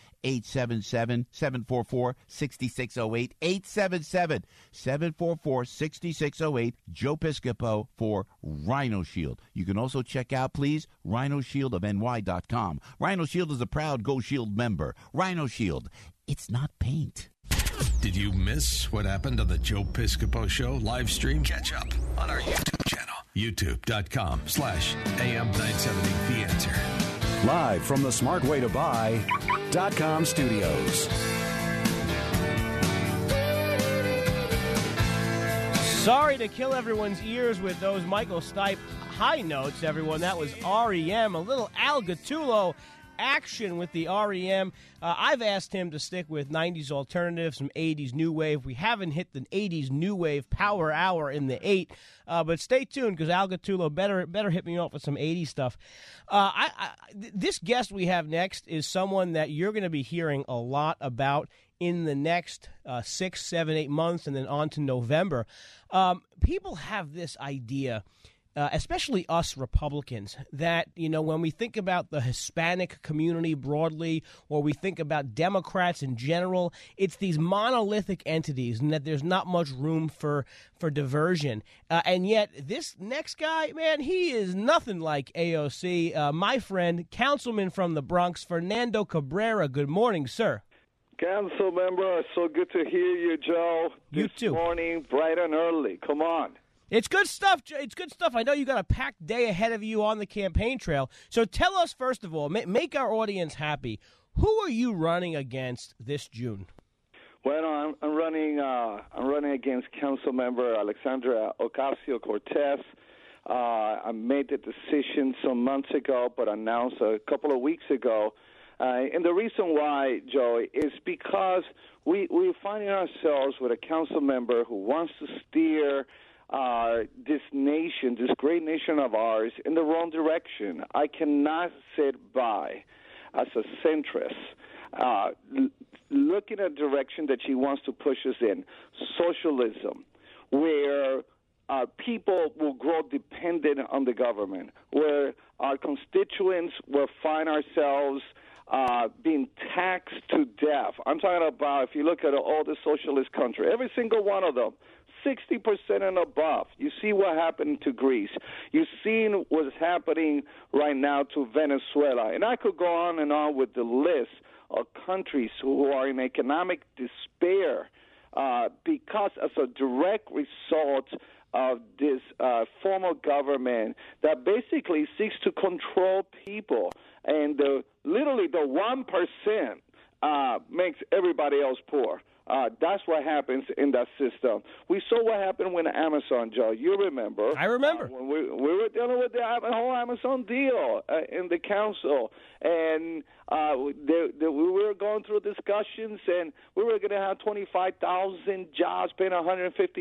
877-744-6608, 877-744-6608, Joe Piscopo for Rhino Shield. You can also check out, please, rhinoshieldofny.com. Rhino Shield is a proud Go Shield member. Rhino Shield, it's not paint. Did you miss what happened on the Joe Piscopo Show live stream? Catch up on our YouTube channel, youtube.com/AM970 The Answer. Live from the smartwaytobuy.com studios. Sorry to kill everyone's ears with those Michael Stipe high notes, everyone. That was REM. A little Al Gattullo action with the REM. I've asked him to stick with 90s alternative, some 80s new wave. We haven't hit the 80s new wave power hour in the 8, but stay tuned because Al Gattullo better hit me off with some 80s stuff. This guest we have next is someone that you're going to be hearing a lot about in the next 6, 7, 8 months and then on to November. People have this idea, especially us Republicans, that, when we think about the Hispanic community broadly or we think about Democrats in general, it's these monolithic entities and that there's not much room for diversion. And yet this next guy, man, he is nothing like AOC. My friend, councilman from the Bronx, Fernando Cabrera. Good morning, sir. Council member, so good to hear you, Joe. You too. This morning, bright and early. Come on. It's good stuff. It's good stuff. I know you got a packed day ahead of you on the campaign trail. So tell us, first of all, make our audience happy. Who are you running against this June? Well, I'm running against Council Member Alexandria Ocasio-Cortez. I made the decision some months ago, but announced a couple of weeks ago. And the reason why, Joe, is because we're finding ourselves with a council member who wants to steer this nation, this great nation of ours, in the wrong direction. I cannot sit by as a centrist looking at the direction that she wants to push us in, socialism, where people will grow dependent on the government, where our constituents will find ourselves being taxed to death. I'm talking about, if you look at all the socialist countries, every single one of them, 60% and above. You see what happened to Greece. You've seen what's happening right now to Venezuela. And I could go on and on with the list of countries who are in economic despair because as a direct result of this form of government that basically seeks to control people. And literally the 1% makes everybody else poor. That's what happens in that system. We saw what happened with Amazon, Joe. You remember. I remember. When we were dealing with the whole Amazon deal in the council. And we were going through discussions, and we were going to have 25,000 jobs, paying $150,000.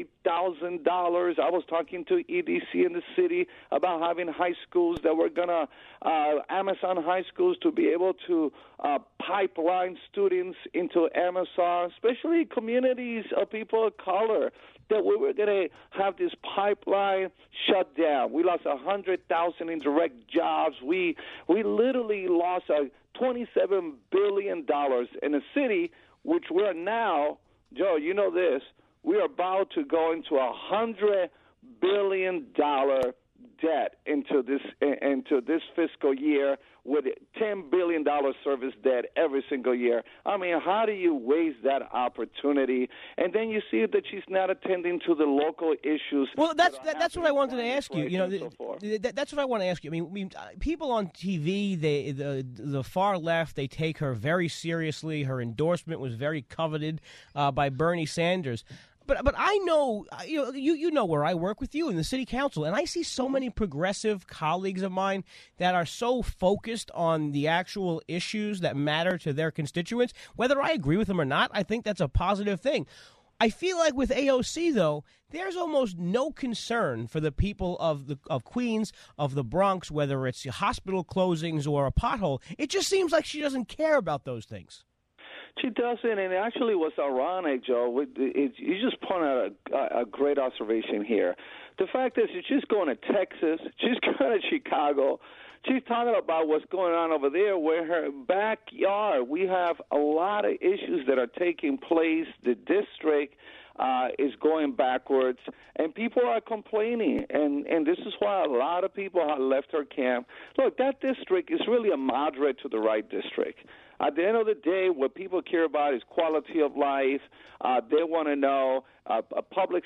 I was talking to EDC in the city about having high schools that were going to, Amazon high schools, to be able to pipeline students into Amazon, especially communities of people of color, that we were going to have this pipeline shut down. We lost 100,000 in direct jobs. We literally lost $27 billion in a city, which we're now, Joe, you know this, we are about to go into $100 billion debt into this fiscal year, with $10 billion service debt every single year. I mean, how do you waste that opportunity? And then you see that she's not attending to the local issues. Well, that's what I wanted to ask you. That's what I want to ask you. I mean, people on TV, the far left, they take her very seriously. Her endorsement was very coveted by Bernie Sanders. But I know, you know where I work with you in the city council, and I see so many progressive colleagues of mine that are so focused on the actual issues that matter to their constituents. Whether I agree with them or not, I think that's a positive thing. I feel like with AOC, though, there's almost no concern for the people of Queens, of the Bronx, whether it's hospital closings or a pothole. It just seems like she doesn't care about those things. She doesn't, and it actually was ironic, Joe. You just point out a great observation here. The fact is, she's going to Texas, she's going to Chicago, she's talking about what's going on over there, where her backyard, we have a lot of issues that are taking place. The district is going backwards, and people are complaining, and this is why a lot of people have left her camp. Look, that district is really a moderate to the right district. At the end of the day, what people care about is quality of life. They want to know public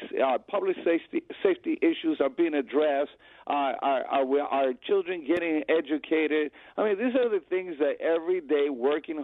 safety issues are being addressed. Are children getting educated? I mean, these are the things that everyday working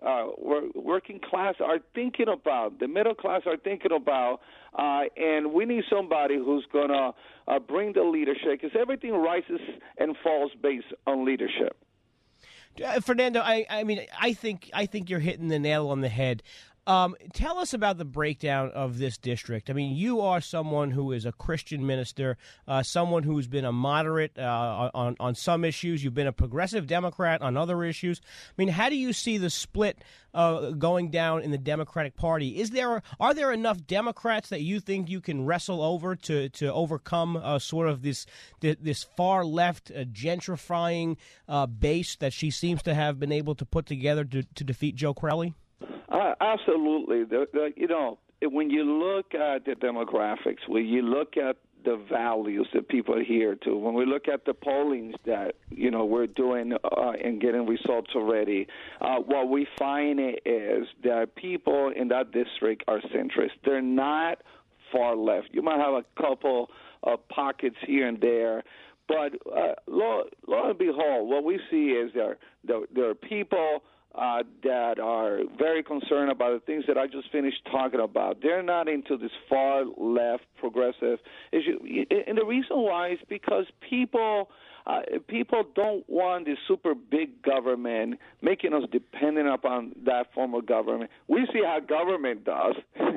class are thinking about. The middle class are thinking about, and we need somebody who's going to bring the leadership, because everything rises and falls based on leadership. Fernando, I think you're hitting the nail on the head. Tell us about the breakdown of this district. I mean, you are someone who is a Christian minister, someone who's been a moderate on some issues. You've been a progressive Democrat on other issues. I mean, how do you see the split going down in the Democratic Party? Are there enough Democrats that you think you can wrestle over to overcome sort of this far left gentrifying base that she seems to have been able to put together to defeat Joe Crowley? Absolutely. When you look at the demographics, when you look at the values that people adhere to, when we look at the pollings that we're doing and getting results already, what we find is that people in that district are centrist. They're not far left. You might have a couple of pockets here and there, but lo and behold, what we see is there are people that are very concerned about the things that I just finished talking about. They're not into this far left progressive issue. And the reason why is because people don't want this super big government making us dependent upon that form of government. We see how government does.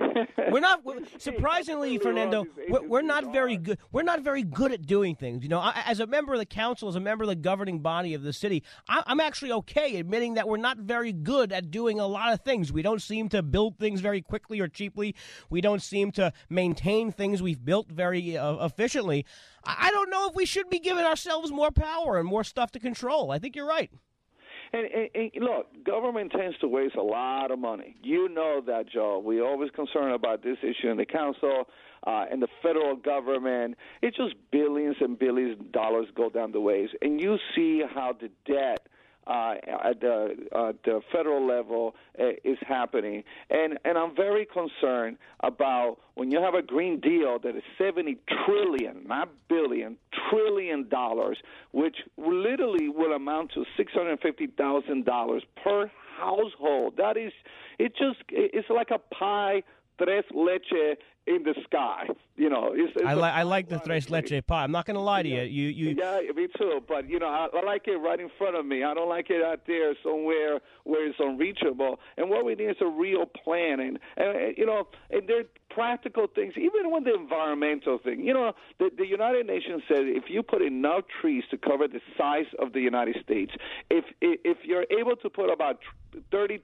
Surprisingly, Fernando, we're not very good. We're not very good at doing things. As a member of the council, as a member of the governing body of the city, I'm actually okay admitting that we're not very good at doing a lot of things. We don't seem to build things very quickly or cheaply. We don't seem to maintain things we've built very efficiently. I don't know if we should be giving ourselves more power and more stuff to control. I think you're right. And look, government tends to waste a lot of money. You know that, Joe. We're always concerned about this issue in the council and the federal government. It's just billions and billions of dollars go down the ways. And you see how the debt at the federal level is happening. And I'm very concerned about when you have a Green Deal that is $70 trillion, not billion, $trillion, which literally will amount to $650,000 per household. That is, it's like a pie, tres leche in the sky. I like the tres leche pie. I'm not going to lie to you. Yeah, me too. But I like it right in front of me. I don't like it out there somewhere where it's unreachable. And what we need is a real plan. And there are practical things. Even with the environmental thing, the United Nations said if you put enough trees to cover the size of the United States, if you're able to put about $30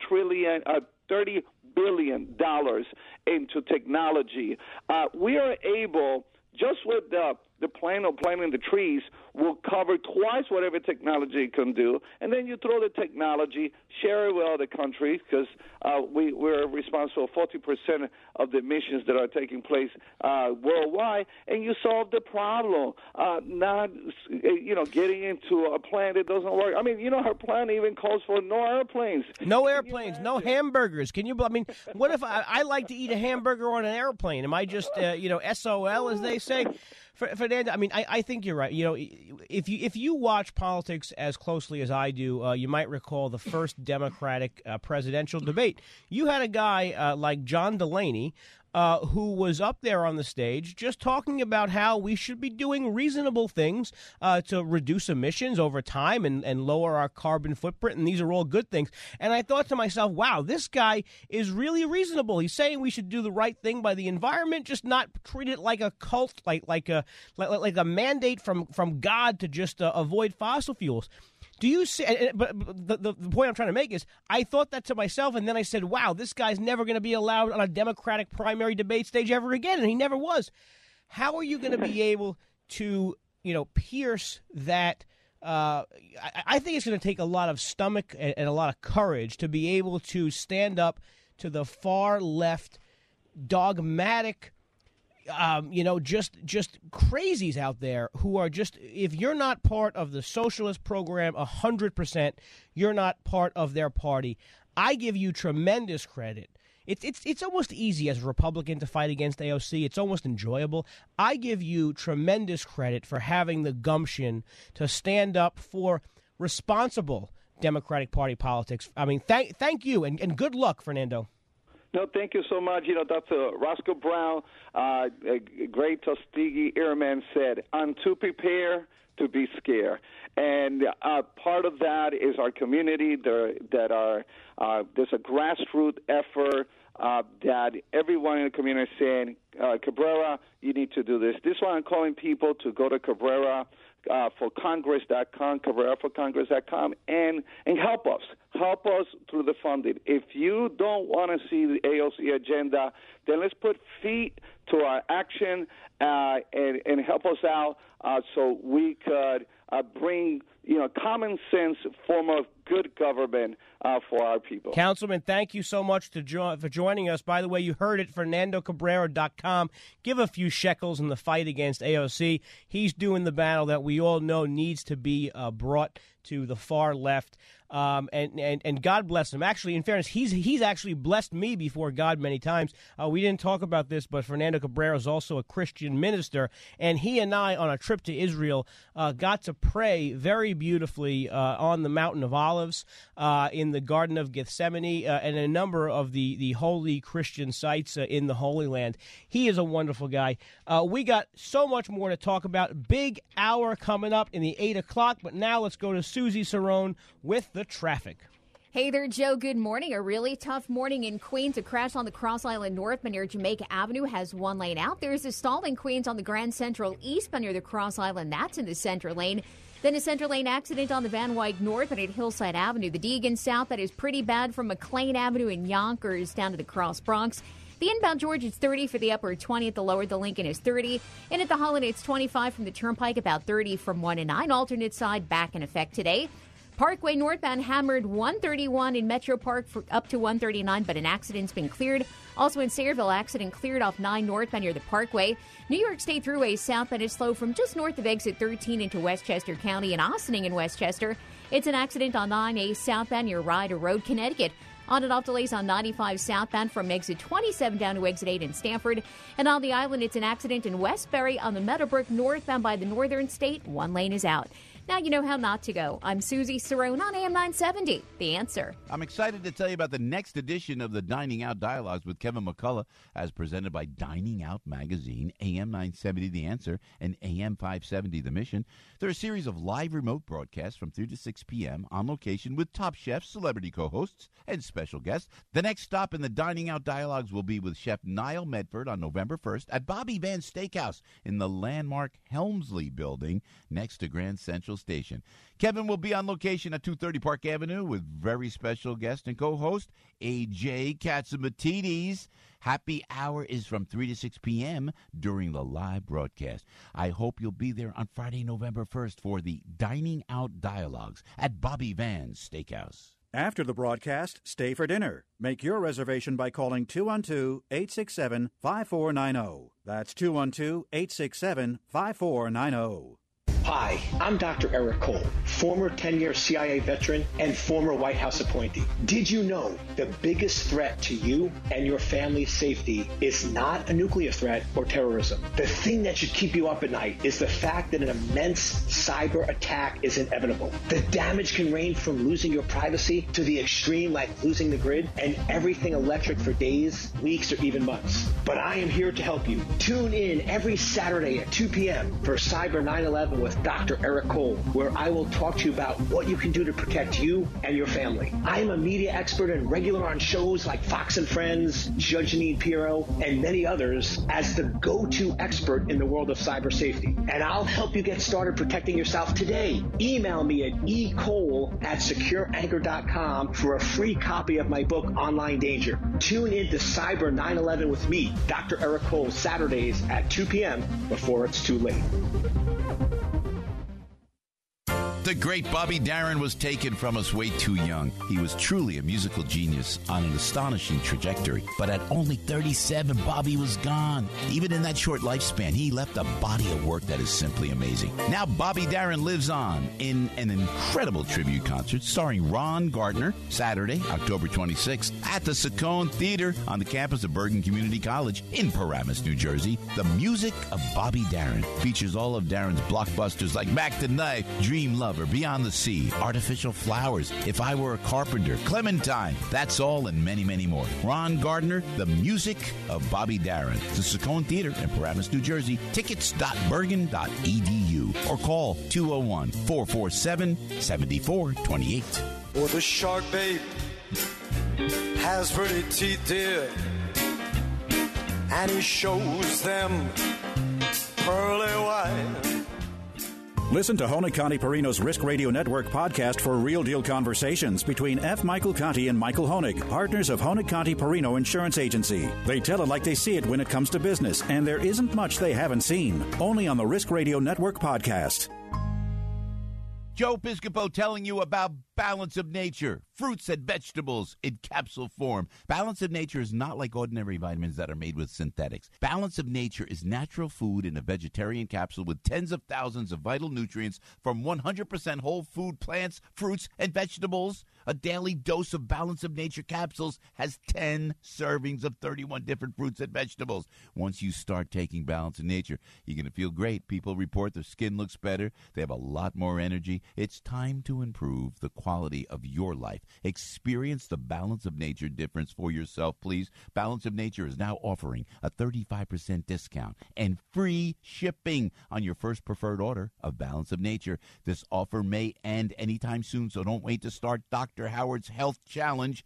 billion into technology, we are able, just with the plan of planting the trees, will cover twice whatever technology can do. And then you throw the technology, share it with other countries, because we're responsible for 40% of the emissions that are taking place worldwide, and you solve the problem. Not getting into a plan that doesn't work. I mean, her plan even calls for no airplanes. No airplanes, no hamburgers. Can you? I mean, what if I like to eat a hamburger on an airplane? Am I just SOL, as they say? Fernando, I mean, I think you're right. If you watch politics as closely as I do, you might recall the first Democratic presidential debate. You had a guy like John Delaney who was up there on the stage just talking about how we should be doing reasonable things to reduce emissions over time and lower our carbon footprint, and these are all good things. And I thought to myself, wow, this guy is really reasonable. He's saying we should do the right thing by the environment, just not treat it like a cult, like a mandate from God to just avoid fossil fuels. Do you see? But the point I'm trying to make is, I thought that to myself, and then I said, "Wow, this guy's never going to be allowed on a Democratic primary debate stage ever again," and he never was. How are you going to be able to, pierce that? I think it's going to take a lot of stomach and a lot of courage to be able to stand up to the far left dogmatic, just crazies out there who are just, if you're not part of the socialist program 100%, you're not part of their party. I give you tremendous credit. It's almost easy as a Republican to fight against AOC. It's almost enjoyable. I give you tremendous credit for having the gumption to stand up for responsible Democratic Party politics. I mean, thank you, and good luck, Fernando. No, thank you so much. Dr. Roscoe Brown, a great Tuskegee Airman, said, "I'm too prepared to be scared." And part of that is our community. There's a grassroots effort that everyone in the community is saying, Cabrera, you need to do this. This is why I'm calling people to go to Cabrera for Congress.com, CabreraForCongress.com, and help us. Help us through the funding. If you don't want to see the AOC agenda, then let's put feet to our action and help us out so we could bring common sense form of good government for our people. Councilman, thank you so much for joining us. By the way, you heard it, FernandoCabrera.com. Give a few shekels in the fight against AOC. He's doing the battle that we all know needs to be brought to the far left. And God bless him. Actually, in fairness, he's actually blessed me before God many times. We didn't talk about this, but Fernando Cabrera is also a Christian minister, and he and I, on a trip to Israel, got to pray very beautifully on the Mountain of Olives, in the Garden of Gethsemane, and a number of the holy Christian sites in the Holy Land. He is a wonderful guy. We got so much more to talk about. Big hour coming up in the 8 o'clock, but now let's go to Susie Cerrone with the traffic. Hey there, Joe. Good morning. A really tough morning in Queens. A crash on the Cross Island northbound near Jamaica Avenue has one lane out. There's a stall in Queens on the Grand Central eastbound near the Cross Island. That's in the center lane. Then a center lane accident on the Van Wyck northbound at Hillside Avenue. The Deegan south, that is pretty bad from McLean Avenue in Yonkers down to the Cross Bronx. The inbound George is 30 for the upper 20 at the lower. The Lincoln is 30. And at the Holland, it's 25 from the Turnpike, about 30 from 1 and 9. Alternate side back in effect today. Parkway northbound hammered 131 in Metro Park for up to 139, but an accident's been cleared. Also in Sayreville, accident cleared off 9 northbound near the Parkway. New York State Thruway southbound is slow from just north of exit 13 into Westchester County and Ossining in Westchester. It's an accident on 9A southbound near Ryder Road, Connecticut. On and off delays on 95 southbound from exit 27 down to exit 8 in Stamford. And on the island, it's an accident in Westbury on the Meadowbrook northbound by the Northern State. One lane is out. Now you know how not to go. I'm Susie Cerrone on AM 970. The Answer. I'm excited to tell you about the next edition of the Dining Out Dialogues with Kevin McCullough, as presented by Dining Out Magazine, AM 970 The Answer, and AM 570 The Mission. They're a series of live remote broadcasts from 3 to 6 p.m. on location with top chefs, celebrity co-hosts, and special guests. The next stop in the Dining Out Dialogues will be with Chef Niall Medford on November 1st at Bobby Van's Steakhouse in the landmark Helmsley building next to Grand Central Station. Kevin will be on location at 230 Park Avenue with very special guest and co-host AJ Katzimatidis. Happy hour is from 3 to 6 p.m. during the live broadcast. I hope you'll be there on Friday, November 1st for the Dining Out Dialogues at Bobby Van's Steakhouse. After the broadcast, stay for dinner. Make your reservation by calling 212-867-5490. That's 212-867-5490. Hi, I'm Dr. Eric Cole, former 10-year CIA veteran and former White House appointee. Did you know the biggest threat to you and your family's safety is not a nuclear threat or terrorism? The thing that should keep you up at night is the fact that an immense cyber attack is inevitable. The damage can range from losing your privacy to the extreme like losing the grid and everything electric for days, weeks, or even months. But I am here to help you. Tune in every Saturday at 2 p.m. for Cyber 9/11 with Dr. Eric Cole, where I will talk to you about what you can do to protect you and your family. I'm a media expert and regular on shows like Fox and Friends, Judge Jeanine Pirro, and many others as the go-to expert in the world of cyber safety. And I'll help you get started protecting yourself today. Email me at ecole@secureanchor.com for a free copy of my book, Online Danger. Tune in to Cyber 9/11 with me, Dr. Eric Cole, Saturdays at 2 p.m. before it's too late. The great Bobby Darin was taken from us way too young. He was truly a musical genius on an astonishing trajectory. But at only 37, Bobby was gone. Even in that short lifespan, he left a body of work that is simply amazing. Now Bobby Darin lives on in an incredible tribute concert starring Ron Gardner, Saturday, October 26th, at the Saccone Theater on the campus of Bergen Community College in Paramus, New Jersey. The music of Bobby Darin features all of Darin's blockbusters like Back to Knife, Dream Lover, Beyond the Sea, Artificial Flowers, If I Were a Carpenter, Clementine, That's All, and many, many more. Ron Gardner, the music of Bobby Darin. The Saccone Theater in Paramus, New Jersey. Tickets.bergen.edu or call 201-447-7428. Or the shark bait has pretty teeth, dear, and he shows them pearly white. Listen to Honig Conti Perino's Risk Radio Network podcast for real deal conversations between F. Michael Conti and Michael Honig, partners of Honig Conti Perino Insurance Agency. They tell it like they see it when it comes to business, and there isn't much they haven't seen. Only on the Risk Radio Network podcast. Joe Piscopo telling you about Balance of Nature, fruits and vegetables in capsule form. Balance of Nature is not like ordinary vitamins that are made with synthetics. Balance of Nature is natural food in a vegetarian capsule with tens of thousands of vital nutrients from 100% whole food plants, fruits, and vegetables. A daily dose of Balance of Nature capsules has 10 servings of 31 different fruits and vegetables. Once you start taking Balance of Nature, you're going to feel great. People report their skin looks better. They have a lot more energy. It's time to improve the quality of your life. Experience the Balance of Nature difference for yourself, please. Balance of Nature is now offering a 35% discount and free shipping on your first preferred order of Balance of Nature. This offer may end anytime soon, so don't wait to start Dr. Howard's Health Challenge,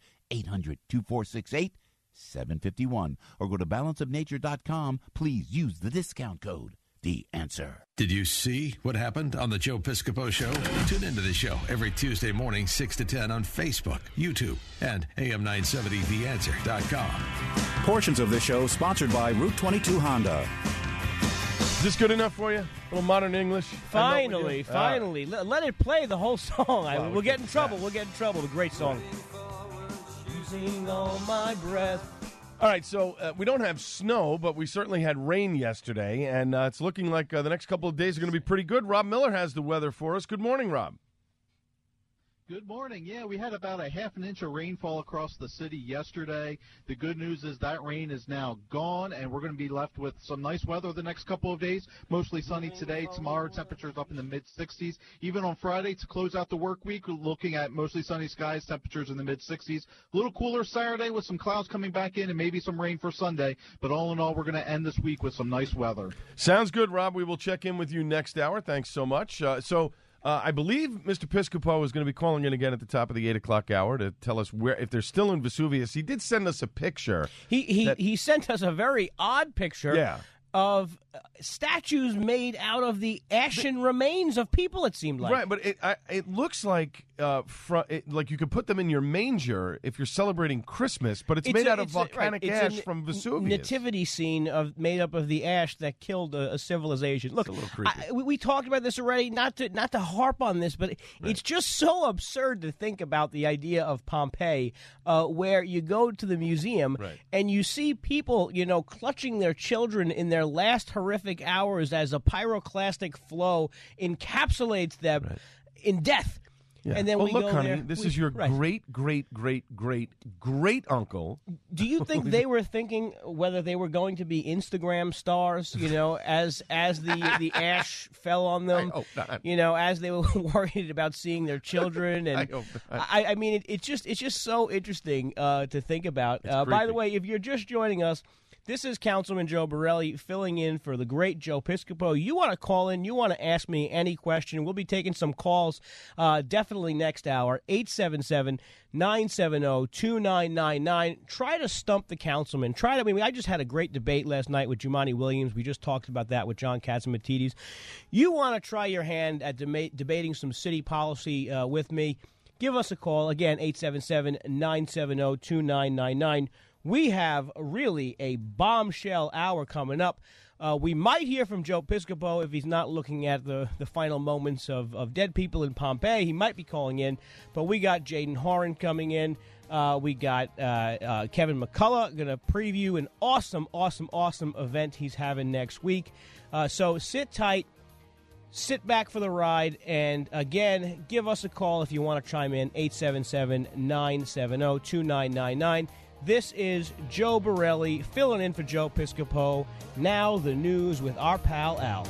800-246-8751. Or go to balanceofnature.com. Please use the discount code, The Answer. Did you see what happened on the Joe Piscopo Show? Tune into the show every Tuesday morning, 6 to 10 on Facebook, YouTube, and AM970theanswer.com. Portions of this show sponsored by Route 22 Honda. Is this good enough for you? A little modern English? Finally. Let it play the whole song. We'll get in trouble. We'll get in trouble. The great song. Using all my breath. All right, so we don't have snow, but we certainly had rain yesterday, and it's looking like the next couple of days are going to be pretty good. Rob Miller has the weather for us. Good morning, Rob. Good morning. Yeah, we had about a half an inch of rainfall across the city yesterday. The good news is that rain is now gone, and we're going to be left with some nice weather the next couple of days. Mostly sunny today. Tomorrow, temperatures up in the mid-60s. Even on Friday, to close out the work week, we're looking at mostly sunny skies, temperatures in the mid-60s. A little cooler Saturday with some clouds coming back in and maybe some rain for Sunday. But all in all, we're going to end this week with some nice weather. Sounds good, Rob. We will check in with you next hour. Thanks so much. I believe Mr. Piscopo is going to be calling in again at the top of the 8 o'clock hour to tell us where, if they're still in Vesuvius. He did send us a picture. He sent us a very odd picture of statues made out of the ashen remains of people, it seemed like. Right, but it looks like like you could put them in your manger if you're celebrating Christmas, but it's made out of volcanic ash from Vesuvius. Nativity scene made up of the ash that killed a civilization. Look, it's a little creepy. We talked about this already, not to harp on this, but it's just so absurd to think about the idea of Pompeii, where you go to the museum and you see people, clutching their children in their last horrific hours as a pyroclastic flow encapsulates them in death. Yeah. And then well, we look, go honey, there. This is your great uncle. Do you think they were thinking whether they were going to be Instagram stars? As the ash fell on them. I hope not. As they were worried about seeing their children, and I hope not. I mean, it's just so interesting to think about. By the way, if you're just joining us, this is Councilman Joe Borelli filling in for the great Joe Piscopo. You want to call in, you want to ask me any question. We'll be taking some calls definitely next hour, 877-970-2999. Try to stump the councilman. I just had a great debate last night with Jumaane Williams. We just talked about that with John Catsimatidis. You want to try your hand at debating some city policy with me, give us a call. Again, 877-970-2999. We have really a bombshell hour coming up. We might hear from Joe Piscopo if he's not looking at the final moments of dead people in Pompeii. He might be calling in, but we got Jaden Horan coming in. We got Kevin McCullough going to preview an awesome event he's having next week. So sit tight, sit back for the ride, and again, give us a call if you want to chime in, 877-970-2999. This is Joe Borelli filling in for Joe Piscopo. Now the news with our pal Al.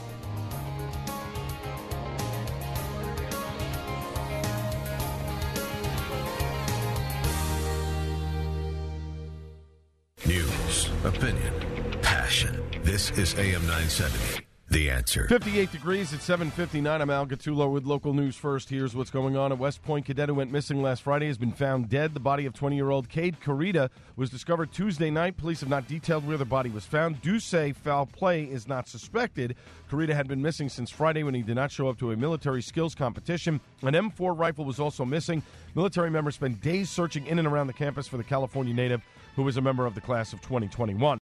News, opinion, passion. This is AM 970. The Answer. 58 degrees at 7:59. I'm Al Gattullo with local news first. Here's what's going on. A West Point cadet who went missing last Friday has been found dead. The body of 20-year-old Cade Carita was discovered Tuesday night. Police have not detailed where the body was found. Do say foul play is not suspected. Carita had been missing since Friday when he did not show up to a military skills competition. An M4 rifle was also missing. Military members spent days searching in and around the campus for the California native who was a member of the class of 2021.